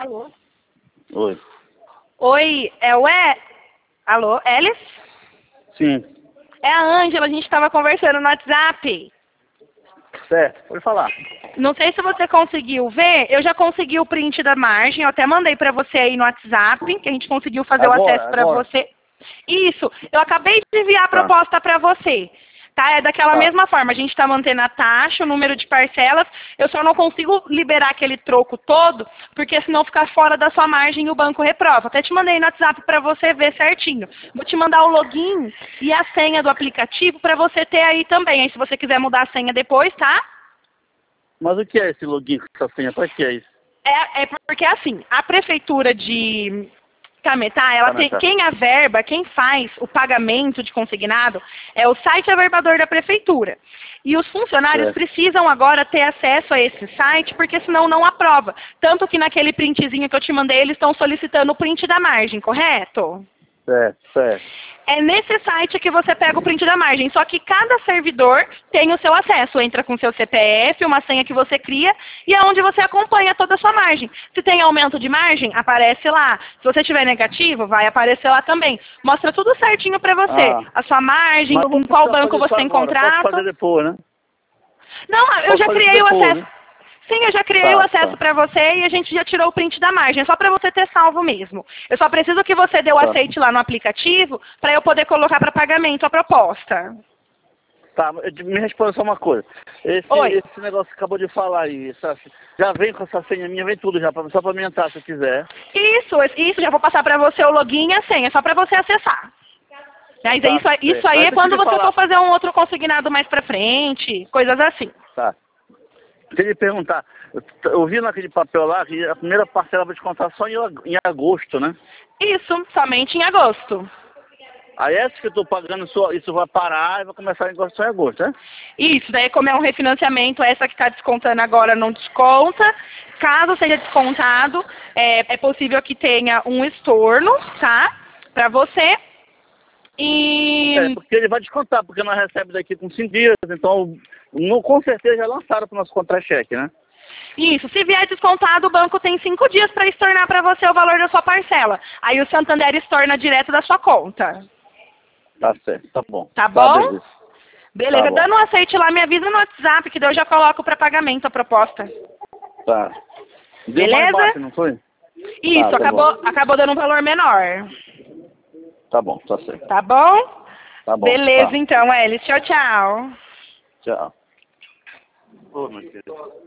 Alô? Oi. Oi, é o Alô, Elis? Sim. É a Ângela, a gente estava conversando no WhatsApp. Certo, pode falar. Não sei se você conseguiu ver, eu já consegui o print da margem, eu até mandei para você aí no WhatsApp, que a gente conseguiu fazer o acesso para Agora. você. Isso, eu acabei de enviar a Tá. proposta para você. Tá? É daquela Tá. mesma forma, a gente está mantendo a taxa, o número de parcelas, eu só não consigo liberar aquele troco todo, porque senão fica fora da sua margem e o banco reprova. Até te mandei no WhatsApp para você ver certinho. Vou te mandar o login e a senha do aplicativo para você ter aí também. Aí se você quiser mudar a senha depois, tá? Mas o que é esse login com essa senha? Para que é isso? É porque assim, a prefeitura de Cametá, ela tem, Cametá. quem averba, quem faz o pagamento de consignado é o site averbador da prefeitura. E os funcionários Certo. precisam agora ter acesso a esse site, porque senão não aprova. Tanto que naquele printzinho que eu te mandei, eles estão solicitando o print da margem, correto? Certo, certo. É nesse site que você pega o print da margem, só que cada servidor tem o seu acesso, entra com seu CPF, uma senha que você cria, e é onde você acompanha toda a sua margem. Se tem aumento de margem, aparece lá. Se você tiver negativo, vai aparecer lá também. Mostra tudo certinho para você. Ah. A sua margem, Mas eu vou em qual precisar banco fazer você isso tem agora. Posso contrato. fazer depois, né? Não, eu Posso já fazer isso criei o depois, acesso. né? Sim, eu já criei o Tá, acesso tá. para você e a gente já tirou o print da margem, é só para você ter salvo mesmo. Eu só preciso que você dê o Tá. aceite lá no aplicativo para eu poder colocar para pagamento a proposta. Tá, me responda só uma coisa. Oi. Esse negócio que acabou de falar aí, já vem com essa senha minha, vem tudo já, só para me entrar se eu quiser. Isso, já vou passar para você o login e a senha, só para você acessar. Mas Tá, isso certo. aí Aí é deixa eu quando lhe você falar. for fazer um outro consignado mais para frente, coisas assim. Tá. Deixa eu lhe perguntar. Eu vi naquele papel lá que a primeira parcela vai descontar só em agosto, né? Isso, somente em agosto. Aí essa que eu estou pagando, isso vai parar e vai começar a negociação em agosto, né? Isso, daí como é um refinanciamento, essa que está descontando agora não desconta. Caso seja descontado, é possível que tenha um estorno, tá? Para você. É, E porque ele vai descontar, porque nós recebemos daqui com 5 dias, então com certeza já lançaram para o nosso contra-cheque, né? isso, se vier descontado, o banco tem 5 dias para estornar para você o valor da sua parcela. Aí o Santander estorna direto da sua conta. Tá certo, tá bom. Tá Tá, bom? beleza. Beleza, Tá bom. dando um aceite lá, me avisa no WhatsApp, que daí eu já coloco para pagamento a proposta. Tá. Deu mais Beleza? baixo, não foi? Isso, Tá acabou dando um valor menor. Tá bom, tá certo. Tá bom? Tá bom. Beleza, Tá. então, Elis. Tchau, tchau. Tchau. Ô, meu querido.